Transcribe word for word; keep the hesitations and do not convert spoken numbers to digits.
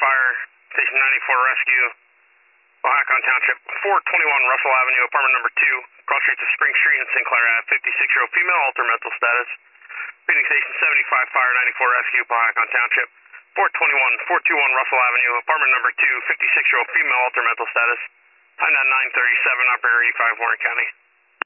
fire, Station ninety-four Rescue, Oaxaca Township, four twenty-one Russell Avenue, apartment number two, cross streets of Spring Street and Sinclair Ave, fifty-six-year-old female, alter mental status. Reading Station seventy-five Fire, ninety-four Rescue, Oaxaca Township, four twenty-one, four twenty-one Russell Avenue, apartment number two, fifty-six-year-old female, alter mental status. Time now nine thirty-seven, operator eighty-five, Warren County.